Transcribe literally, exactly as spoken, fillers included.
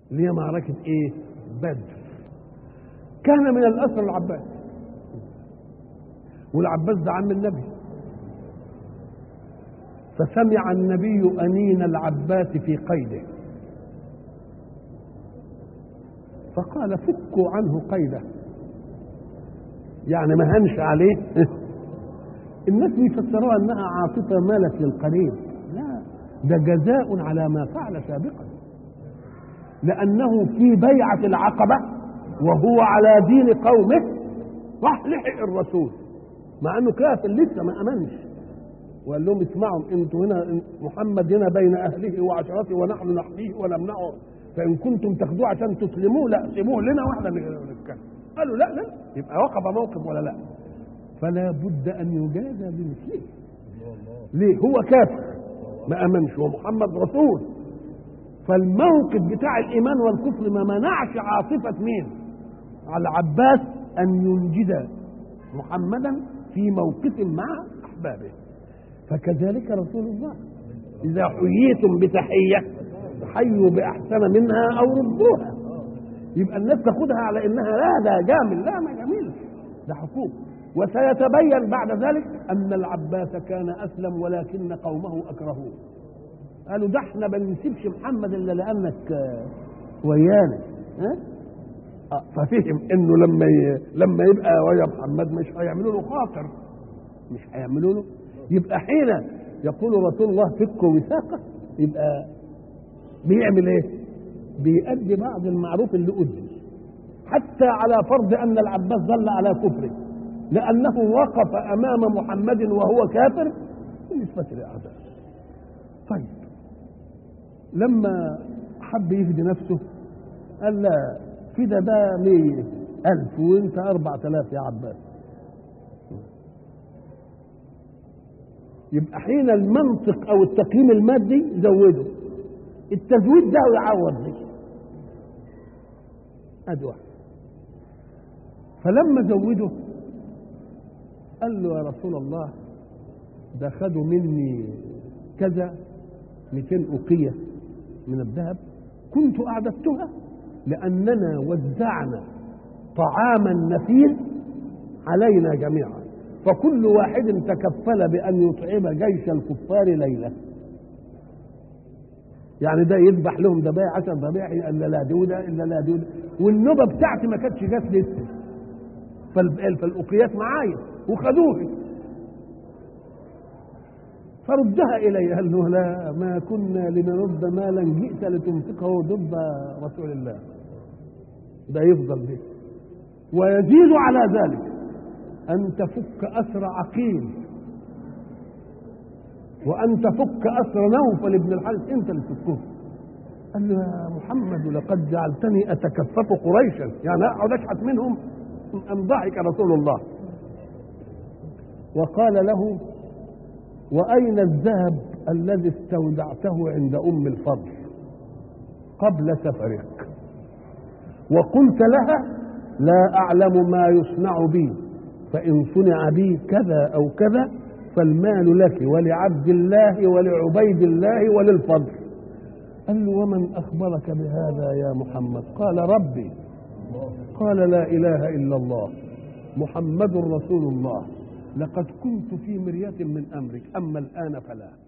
اللي هي معركة ايه؟ بدر. كان من الأسرى العباس، والعباس ده عم النبي، فسمع النبي أنين العباس في قيده فقال فكوا عنه قيده، يعني ما هنش عليه. الناس بيفسروها انها عاطفه مالت للقريب، لا، ده جزاء على ما فعل سابقا، لانه في بيعه العقبه وهو على دين قومه راح لحق الرسول مع انه كافر لسه ما امنش، وقال لهم اسمعوا انتوا هنا محمد هنا بين اهله وعشرته ونحن نحميه ونمنعه، فان كنتم تاخذوه عشان تسلموه لا سيبوه لنا واحنا نتكلم. قالوا لا لا، يبقى وقف موقف ولا لا؟ فلا بد ان يجازى بمثله. ليه؟ هو كافر ما امنش ومحمد رسول، فالموقف بتاع الايمان والكفر ما منعش عاطفه مين؟ على العباس ان ينجد محمدا في موقف مع احبابه. فكذلك رسول الله اذا حييتم بتحيه فحيوا باحسن منها او ردوها. يبقى الناس تاخدها على انها لا ده جامل، لا ما جميل، ده حقوق. وسيتبين بعد ذلك ان العباس كان اسلم ولكن قومه اكرهوه، قالوا ده احنا ما بنسيبش محمد الا لانك ويانا، ها؟ آه ففهم انه لما ي... لما يبقى ويا محمد مش هيعملوا له خاطر، مش هيعملوا له. يبقى حين يقول رسول الله فكوا وثاقه يبقى بيعمل ايه؟ بيؤدي بعض المعروف اللي أدي، حتى على فرض أن العباس ظل على كفره لأنه وقف أمام محمد وهو كافر بالنسبة للأعداء. طيب لما حب يفدي نفسه قال لا فدا ده مية ألف وانت أربعة آلاف يا عباس. يبقى حين المنطق أو التقييم المادي زوده، التزويد ده يعوض دي، ادي واحد. فلما زوده قال له يا رسول الله ده خدوا مني كذا مئتين أوقية من الذهب كنت أعددتها لأننا وزعنا طعاما نفيس علينا جميعا، فكل واحد تكفل بأن يطعم جيش الكفار ليلة. يعني ده يذبح لهم ذبائح عشر ذبائح الا لا دي وده الا لا دي وده، والنوبه بتاعتي ما كانتش جات لسه، فالاوقيات معايا وخدوها، فردها الي. قال له لا ما كنا لنرد مالا جئت لتنفقه ضد رسول الله، ده يفضل به. ويزيد على ذلك ان تفك اسر عقيل وأن تفك أسر نوفل بن الحارث أنت اللي تفكه. قال له يا محمد لقد جعلتني أتكفف قريشا، يعني أقعد أشحت منهم. أم ضحك رسول الله وقال له وأين الذهب الذي استودعته عند أم الفضل قبل سفرك وقلت لها لا أعلم ما يصنع بي، فإن صنع بي كذا أو كذا فالمال لك ولعبد الله ولعبيد الله وللفضل. قال له ومن أخبرك بهذا يا محمد؟ قال ربي. قال لا إله إلا الله محمد رسول الله، لقد كنت في مرية من أمرك أما الآن فلا.